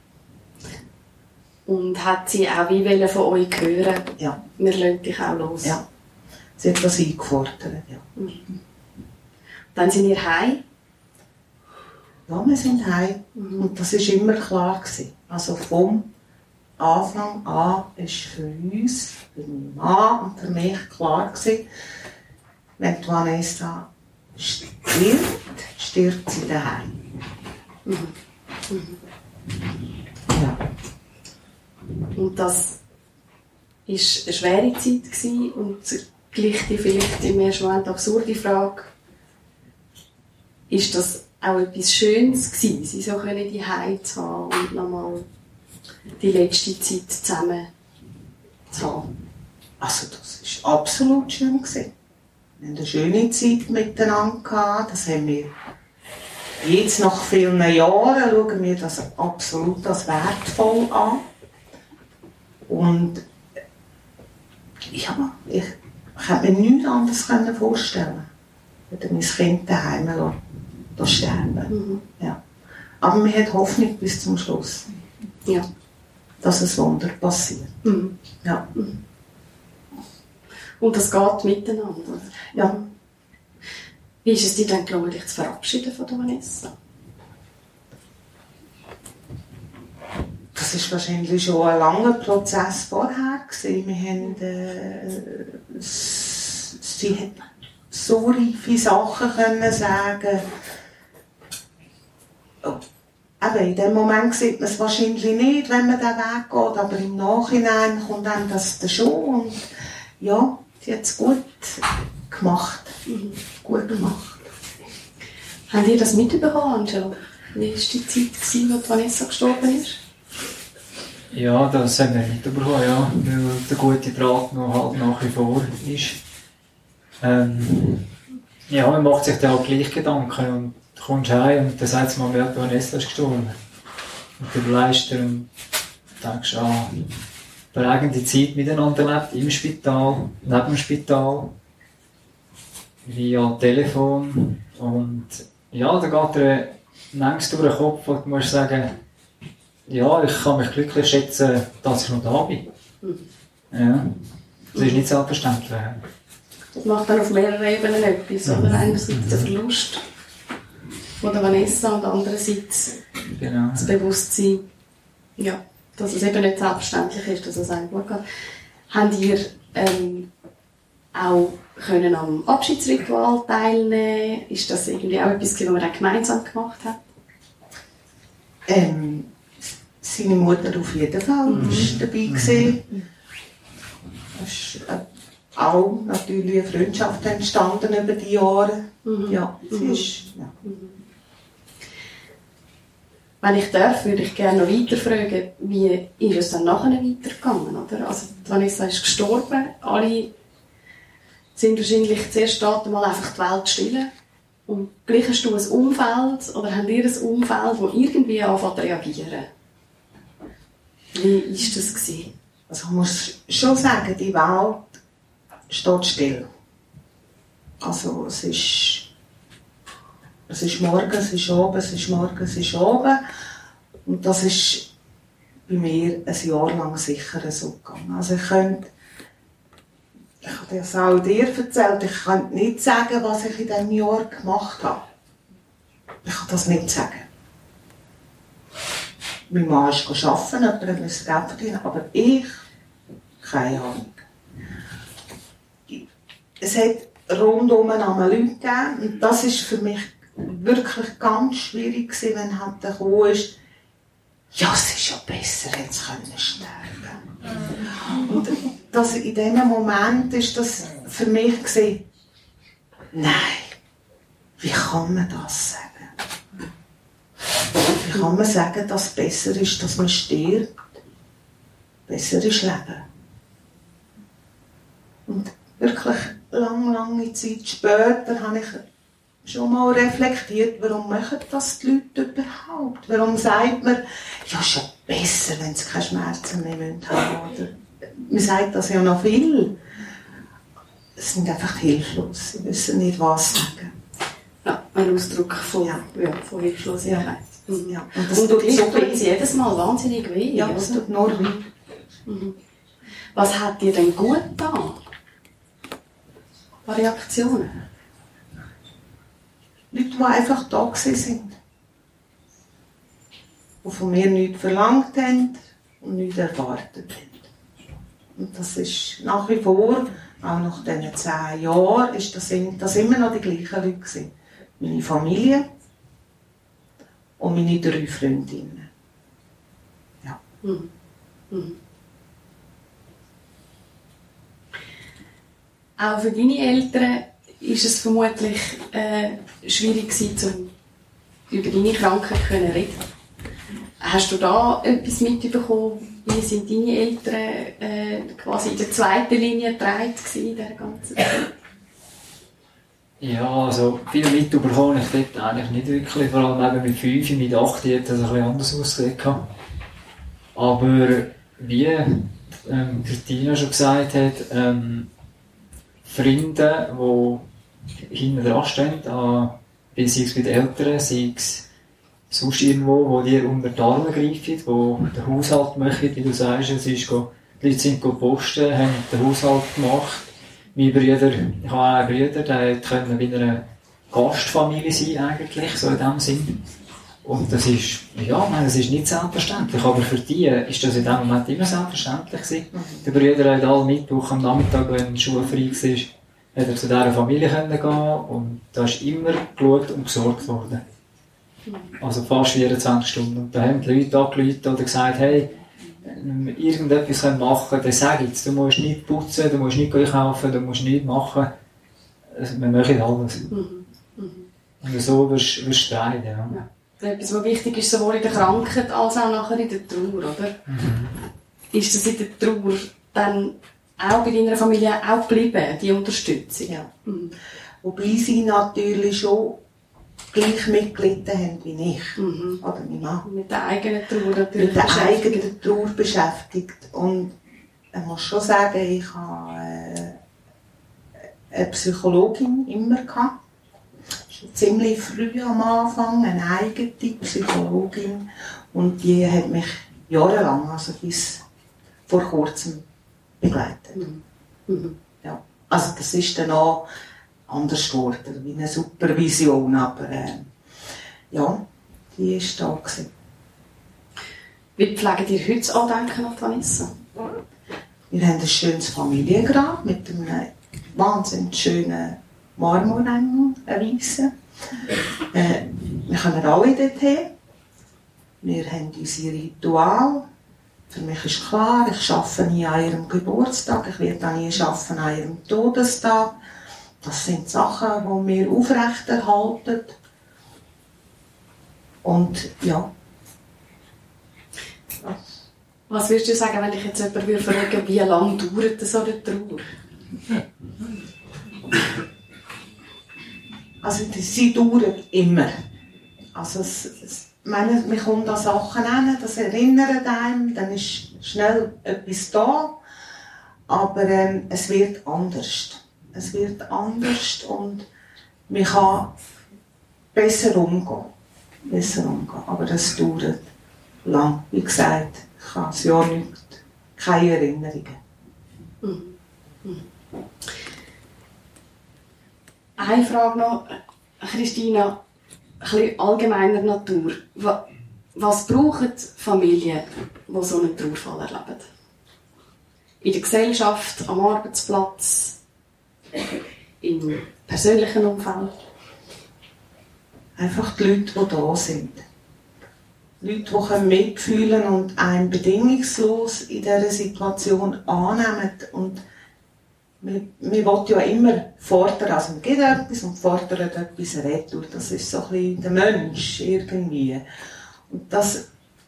Und hat sie auch wie von euch hören? Ja. Wir lassen dich auch los. Ja. Sie hat das eingefordert, ja. Dann sind ihr heim? Ja, wir sind heim. Und das war immer klar gewesen. Also vom Anfang an war für uns, für meinen Mann und für mich klar gewesen, wenn die Vanessa stirbt sie daheim. Ja. Und das war eine schwere Zeit gewesen und gleich die vielleicht im ersten Moment absurde Frage, ist das auch etwas Schönes gewesen, sie so die Heim zu haben und nochmal die letzte Zeit zusammen zu haben? Also das war absolut schön gewesen. Wir hatten eine schöne Zeit miteinander gehabt. Das haben wir jetzt nach vielen Jahren schauen wir das absolut als wertvoll an. Und ja, ich hätte mir nichts anderes vorstellen können. Ich hätte mein Kind daheim sterben. Ja. Aber wir haben Hoffnung bis zum Schluss. Ja. Dass ein Wunder passiert. Ja. Und das geht miteinander. Ja. Wie ist es dir dann gelungen, dich zu verabschieden von der Vanessa? Das war wahrscheinlich schon ein langer Prozess vorher gewesen. Wir haben, sie hat so reife Sachen können sagen. Oh. Aber in dem Moment sieht man es wahrscheinlich nicht, wenn man den Weg geht, aber im Nachhinein kommt einem das dann schon. Und ja, sie hat es gut gemacht. Gut gemacht. Habt ihr das mitbekommen, Angelo? Wie war die Zeit, als Vanessa gestorben ist? Ja, das haben wir mitbekommen, ja, weil der gute Draht noch halt nach wie vor ist. Ja, man macht sich dann auch gleich Gedanken und du kommst heim und dann sagt man, wer Vanessa ist gestorben. Und du überlegst dir und denkst, prägende Zeit miteinander lebt, im Spital, neben dem Spital, via Telefon. Und ja, da geht dir längst durch den Kopf und du musst sagen, ja, ich kann mich glücklich schätzen, dass ich noch da bin. Ja, das ist nicht selbstverständlich. Das macht dann auf mehreren Ebenen etwas. Oder? Einerseits der Verlust von der Vanessa und andererseits das Bewusstsein, ja, dass es eben nicht selbstverständlich ist, dass es einem gut geht. Habt ihr auch können am Abschiedsritual teilnehmen? Ist das irgendwie auch etwas, was man auch gemeinsam gemacht hat? Seine Mutter auf jeden Fall war dabei gewesen. Es ist auch natürlich eine Freundschaft entstanden über die Jahre. Ja, sie ist, ja. Wenn ich darf, würde ich gerne noch weiterfragen, wie ist es dann nachher weitergegangen? Oder? Also Vanessa ist gestorben, alle sind wahrscheinlich das erste Mal einfach die Welt still. Und gleich hast du ein Umfeld, oder habt ihr ein Umfeld, das irgendwie anfängt zu reagieren? Wie war das gewesen? Also man muss schon sagen, die Welt steht still. Also es ist morgen, es ist oben, es ist morgen, es ist oben. Und das ist bei mir ein Jahr lang sicher so gegangen. Also ich habe das auch dir erzählt, ich kann nicht sagen, was ich in diesem Jahr gemacht habe. Ich kann das nicht sagen. Mein Mann ist arbeiten, jemand muss Geld verdienen, aber ich, keine Ahnung. Es hat rundum Leute gegeben und das war für mich wirklich ganz schwierig gewesen, wenn halt gekommen ist, ja, es ist ja besser, jetzt können wir sterben. Und das, in diesem Moment ist das für mich gewesen, nein, wie kann man das sagen? Wie kann man sagen, dass es besser ist, dass man stirbt? Besser ist Leben. Und wirklich lange Zeit später habe ich schon mal reflektiert, warum machen das die Leute überhaupt? Warum sagt man, ja, ist ja besser, wenn sie keine Schmerzen mehr haben müssen? Man sagt das ja noch viel. Sie sind einfach hilflos. Sie wissen nicht, was sagen. Ja, ein Ausdruck von Hilflosigkeit. Ja. Ja. Und das tut es jedes Mal wahnsinnig weh. Ja, es tut nur weh. Was hat dir denn gut getan? Reaktionen? Leute, die einfach da waren. Die von mir nichts verlangt haben und nichts erwartet haben. Und das ist nach wie vor, auch nach diesen 10 Jahren, ist das immer noch die gleichen Leute gewesen. Meine Familie und meine 3 Freundinnen. Ja. Auch für deine Eltern ist es vermutlich schwierig gewesen, über deine Krankheit zu reden. Hast du da etwas mitbekommen? Wie sind deine Eltern quasi in der zweiten Linie getragen in dieser ganzen Zeit? Ja, also viel mitbekommen ich dort eigentlich nicht wirklich. Vor allem eben mit 5, mit 8 hat das ein bisschen anders ausgesehen. Aber wie Christina schon gesagt hat, Freunde, die hinten dran stehen, sei es bei den Eltern, sei es sonst irgendwo, wo dir unter die Arme greifen, wo den Haushalt machen, wie du sagst, die Leute sind posten, haben den Haushalt gemacht. Mein Bruder, ich habe einen Bruder, der konnte bei einer Gastfamilie sein, eigentlich, so in dem Sinn. Und das ist, ja, das ist nicht selbstverständlich, aber für die ist das in dem Moment immer selbstverständlich gewesen. Der Bruder hat alle Mittwoch am Nachmittag, wenn die Schule frei war, hat er zu dieser Familie gehen und da ist immer geschaut und gesorgt worden. Also fast 24 Stunden. Und da haben die Leute angerufen oder gesagt, hey, irgendetwas machen können, dann sag jetzt, du musst nicht putzen, du musst nicht einkaufen, du musst nichts machen. Wir machen alles. Und so wirst du streiten, ja. etwas, was wichtig ist, sowohl in der Krankheit als auch nachher in der Trauer, oder? Ist das in der Trauer dann auch bei deiner Familie auch geblieben, die Unterstützung? Ja. Wobei sie natürlich schon gleich mitgelitten haben wie ich. Oder mein Mann. Mit der eigenen Trauer natürlich. Mit der eigenen Trauer beschäftigt. Und ich muss schon sagen, ich habe eine Psychologin immer gehabt. Schon ziemlich früh am Anfang, eine eigene Psychologin. Und die hat mich jahrelang, also bis vor kurzem, begleitet. Ja. Also das ist dann auch anders geworden, wie eine Supervision, aber ja, die war da gewesen. Wie pflegt ihr heute das Andenken an Vanessa? Wir haben ein schönes Familiengrab mit einem wahnsinnig schönen Marmorengel, ein weisser. Wir kommen alle dorthin. Wir haben unsere Rituale. Für mich ist klar, ich arbeite nie an ihrem Geburtstag, ich werde auch nie arbeiten an ihrem Todestag. Das sind Sachen, die wir aufrechterhalten. Und ja. Was würdest du sagen, wenn ich jetzt jemanden fragen würde, wie lange dauert so eine Trauer? Also sie dauert immer. Also man kommt an Sachen hin, das erinnert einem, dann ist schnell etwas da, aber es wird anders. Es wird anders und man kann besser umgehen. Aber das dauert lang. Wie gesagt, ich habe das Jahr nicht, keine Erinnerungen. Eine Frage noch, Christina, ein bisschen allgemeiner Natur. Was brauchen Familien, die so einen Trauerfall erleben? In der Gesellschaft, am Arbeitsplatz, im persönlichen Umfeld? Einfach die Leute, die da sind. Leute, die mitfühlen und einen bedingungslos in dieser Situation annehmen. Und man will ja immer fordern, also man gibt etwas und fordert etwas retour. Das ist so ein bisschen der Mensch irgendwie. Und das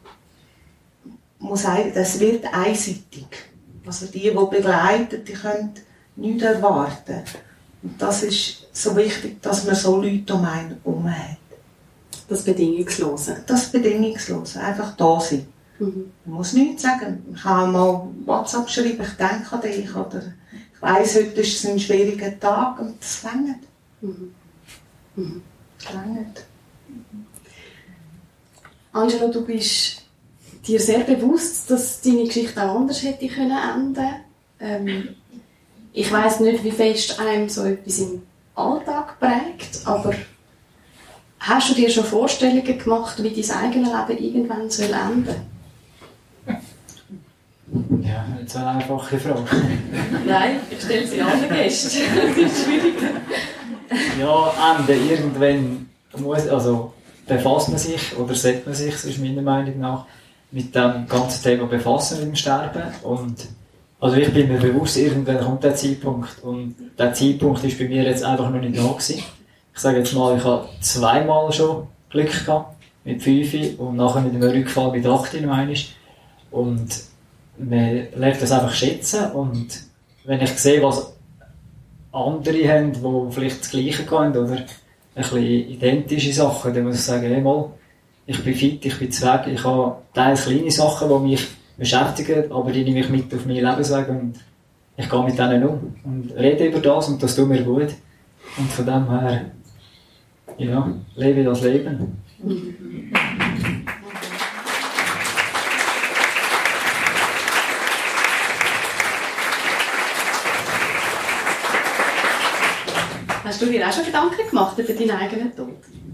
wird einseitig. Also die begleiten, die können nichts erwarten. Und das ist so wichtig, dass man so Leute um einen herum hat. Das Bedingungslose. Das Bedingungslose. Einfach da sein. Man muss nichts sagen. Man kann mal WhatsApp schreiben, ich denke an dich. Oder ich weiss, heute ist es ein schwieriger Tag und das reicht. Das reicht. Angelo, du bist dir sehr bewusst, dass deine Geschichte auch anders hätte enden können. Ich weiss nicht, wie fest einem so etwas im Alltag prägt, aber hast du dir schon Vorstellungen gemacht, wie dein eigenes Leben irgendwann enden soll? Ja, jetzt eine einfache Frage. Nein, ich stelle sie allen Gästen. Das ist schwierig. Ja, Ende. Irgendwann befasst man sich, oder sollte man sich, ist meiner Meinung nach, mit dem ganzen Thema befassen, mit dem Sterben. Und also ich bin mir bewusst, irgendwann kommt der Zeitpunkt. Und der Zeitpunkt ist bei mir jetzt einfach noch nicht da gewesen. Ich sage jetzt mal, ich habe zweimal schon Glück gehabt, mit 5 und nachher mit einem Rückfall mit 8 noch einmal. Und man lernt das einfach schätzen. Und wenn ich sehe, was andere haben, die vielleicht das Gleiche haben oder ein bisschen identische Sachen, dann muss ich sagen, hey, mal, ich bin fit, ich bin weg, ich habe teils kleine Sachen, die mich beschäftigen, aber die nehme ich mit auf meinen Lebensweg und ich gehe mit denen um und rede über das und das tut mir gut. Und von dem her, ja, lebe das Leben. Hast du dir auch schon Gedanken gemacht über deinen eigenen Tod?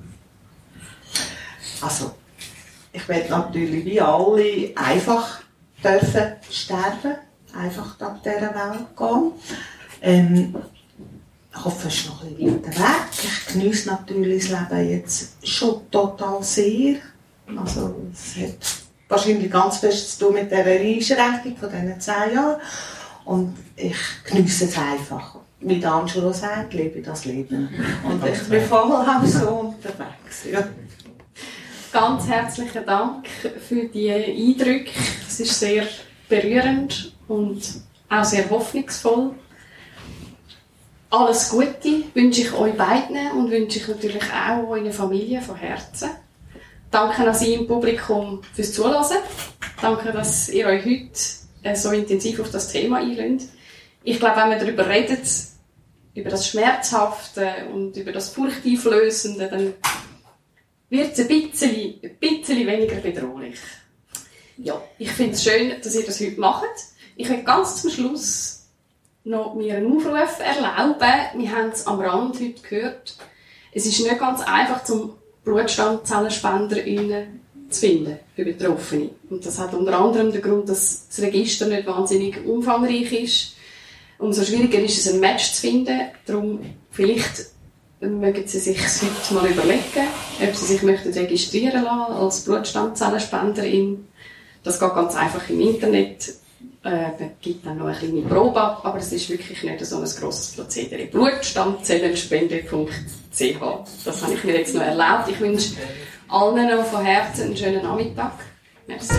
Also, ich werde natürlich wie alle einfach dürfen sterben, einfach ab dieser Welt gehen. Ich hoffe, es ist noch ein bisschen weiter weg. Ich genieße natürlich das Leben jetzt schon total sehr. Also, es hat wahrscheinlich ganz fest zu tun mit dieser Einschränkung von diesen 10 Jahren. Und ich genieße es einfach. Wie Angelo sagt, lebe das Leben. Und ich bin voll auch so unterwegs. Ja. ganz herzlichen Dank für die Eindrücke. Es ist sehr berührend und auch sehr hoffnungsvoll. Alles Gute wünsche ich euch beiden und wünsche ich natürlich auch eurer Familie von Herzen. Danke an Sie im Publikum fürs Zuhören. Danke, dass ihr euch heute so intensiv auf das Thema einlässt. Ich glaube, wenn wir darüber reden, über das Schmerzhafte und über das Furchteinflößende, dann wird es ein bisschen weniger bedrohlich. Ja, ich finde es schön, dass ihr das heute macht. Ich will ganz zum Schluss noch mir einen Aufruf erlauben. Wir haben es am Rand heute gehört. Es ist nicht ganz einfach, zum BlutstammzellenSpenderInnen zu finden für Betroffene. Und das hat unter anderem den Grund, dass das Register nicht wahnsinnig umfangreich ist. Umso schwieriger ist es, ein Match zu finden. Darum vielleicht mögen Sie sich heute mal überlegen, ob Sie sich möchten registrieren lassen als Blutstammzellenspenderin. Das geht ganz einfach im Internet. Da gibt dann noch eine kleine Probe ab, aber es ist wirklich nicht so ein grosses Prozedere. Blutstammzellenspende.ch. Das habe ich mir jetzt noch erlaubt. Ich wünsche allen noch von Herzen einen schönen Nachmittag. Merci.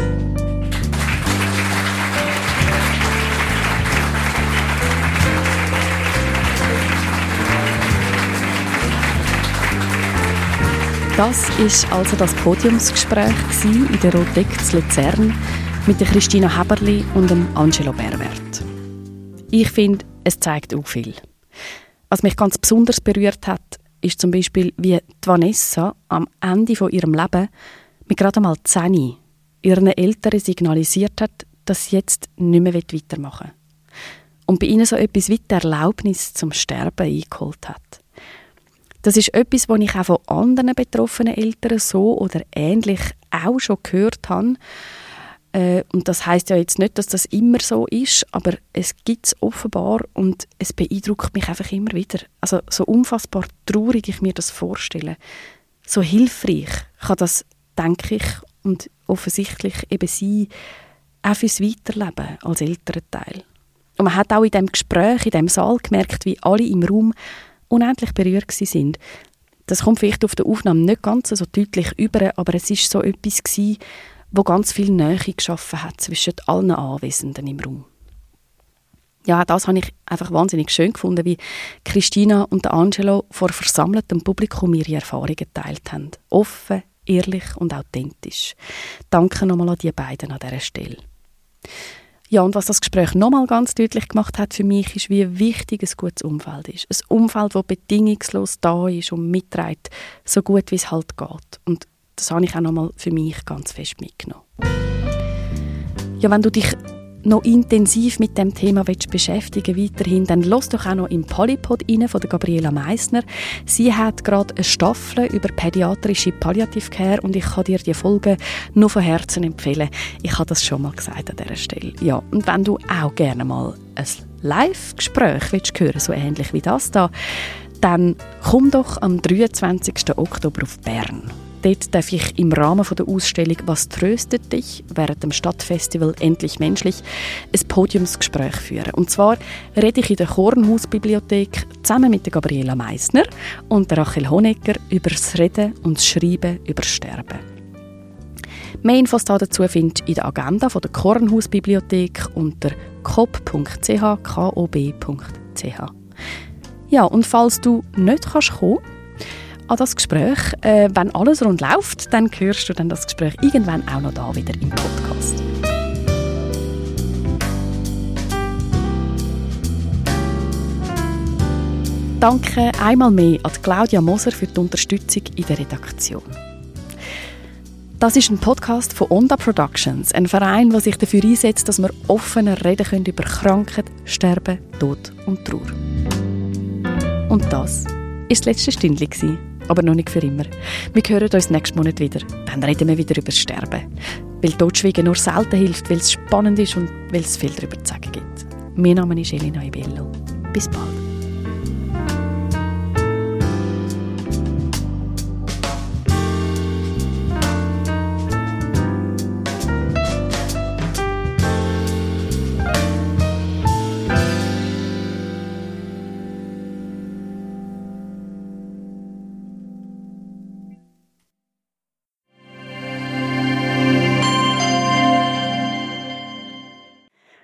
Das war also das Podiumsgespräch in der Rotek zu Luzern mit der Christina Heberli und dem Angelo Berwert. Ich finde, es zeigt auch viel. Was mich ganz besonders berührt hat, ist zum Beispiel, wie die Vanessa am Ende von ihrem Leben mit gerade einmal 10 ihren Eltern signalisiert hat, dass sie jetzt nicht mehr weitermachen will. Und bei ihnen so etwas wie die Erlaubnis zum Sterben eingeholt hat. Das ist etwas, was ich auch von anderen betroffenen Eltern so oder ähnlich auch schon gehört habe. Und das heisst ja jetzt nicht, dass das immer so ist, aber es gibt es offenbar und es beeindruckt mich einfach immer wieder. Also so unfassbar traurig ich mir das vorstelle. So hilfreich kann das, denke ich, und offensichtlich eben sein, auch fürs Weiterleben als Elternteil. Und man hat auch in diesem Gespräch, in diesem Saal gemerkt, wie alle im Raum unendlich berührt sind. Das kommt vielleicht auf der Aufnahme nicht ganz so deutlich über, aber es war so etwas, wo ganz viel Nähe geschaffen hat zwischen allen Anwesenden im Raum. Ja, das habe ich einfach wahnsinnig schön gefunden, wie Christina und Angelo vor versammeltem Publikum ihre Erfahrungen geteilt haben. Offen, ehrlich und authentisch. Danke nochmal an die beiden an dieser Stelle. Ja, und was das Gespräch nochmal ganz deutlich gemacht hat für mich, ist, wie wichtig ein gutes Umfeld ist. Ein Umfeld, das bedingungslos da ist und mitträgt, so gut wie es halt geht. Und das habe ich auch nochmal für mich ganz fest mitgenommen. Ja, wenn du dich noch intensiv mit dem Thema beschäftigen weiterhin, dann lass doch auch noch im Polypod rein von der Gabriela Meissner. Sie hat gerade eine Staffel über pädiatrische Palliative Care und ich kann dir die Folge nur von Herzen empfehlen. Ich habe das schon mal gesagt an dieser Stelle. Ja, und wenn du auch gerne mal ein Live-Gespräch willst hören, so ähnlich wie das da, dann komm doch am 23. Oktober auf Bern. Dort darf ich im Rahmen der Ausstellung «Was tröstet dich?» während dem Stadtfestival «Endlich menschlich» ein Podiumsgespräch führen. Und zwar rede ich in der Kornhausbibliothek zusammen mit der Gabriela Meissner und der Rachel Honecker über das Reden und das Schreiben über das Sterben. Mehr Infos dazu findest du in der Agenda der Kornhausbibliothek unter kob.ch. Ja, und falls du nicht kommen kannst, an das Gespräch. Wenn alles rund läuft, dann hörst du dann das Gespräch irgendwann auch noch da wieder im Podcast. Danke einmal mehr an Claudia Moser für die Unterstützung in der Redaktion. Das ist ein Podcast von Onda Productions, ein Verein, der sich dafür einsetzt, dass wir offener reden können über Krankheit, Sterben, Tod und Trauer. Und das war das letzte Stündchen. Aber noch nicht für immer. Wir hören uns nächsten Monat wieder. Dann reden wir wieder über das Sterben. Weil Totschweigen nur selten hilft, weil es spannend ist und weil es viel darüber zu sagen gibt. Mein Name ist Elena Ibello. Bis bald.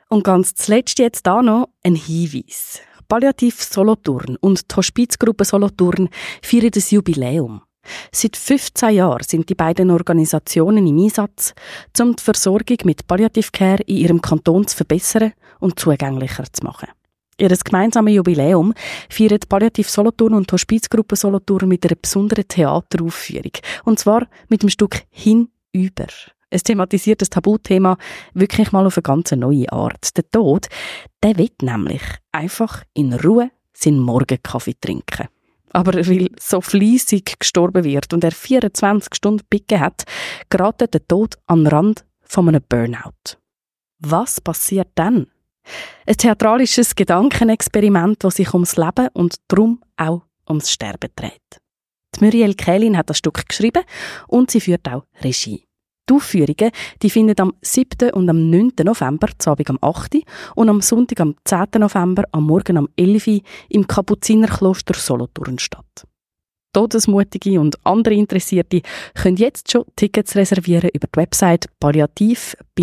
Und ganz zuletzt jetzt da noch ein Hinweis. Palliativ Solothurn und die Hospizgruppe Solothurn feiern das Jubiläum. Seit 15 Jahren sind die beiden Organisationen im Einsatz, um die Versorgung mit Palliative-Care in ihrem Kanton zu verbessern und zugänglicher zu machen. Ihr gemeinsames Jubiläum feiern Palliativ Solothurn und die Hospizgruppe Solothurn mit einer besonderen Theateraufführung. Und zwar mit dem Stück «Hinüber». Es thematisiert das Tabuthema wirklich mal auf eine ganz neue Art. Der Tod, der will nämlich einfach in Ruhe seinen Morgenkaffee trinken. Aber weil so fleissig gestorben wird und er 24 Stunden Picke hat, gerät der Tod an den Rand von einem Burnout. Was passiert dann? Ein theatralisches Gedankenexperiment, das sich ums Leben und darum auch ums Sterben dreht. Die Muriel Kählin hat das Stück geschrieben und sie führt auch Regie. Die Aufführungen die finden am 7. und am 9. November, zu Abend am 8. und am Sonntag am 10. November am Morgen am 11. im Kapuzinerkloster Solothurn statt. Todesmutige und andere Interessierte können jetzt schon Tickets reservieren über die Website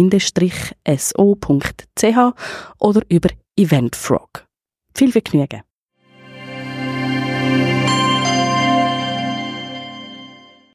palliativ-so.ch oder über Eventfrog. Viel Vergnügen!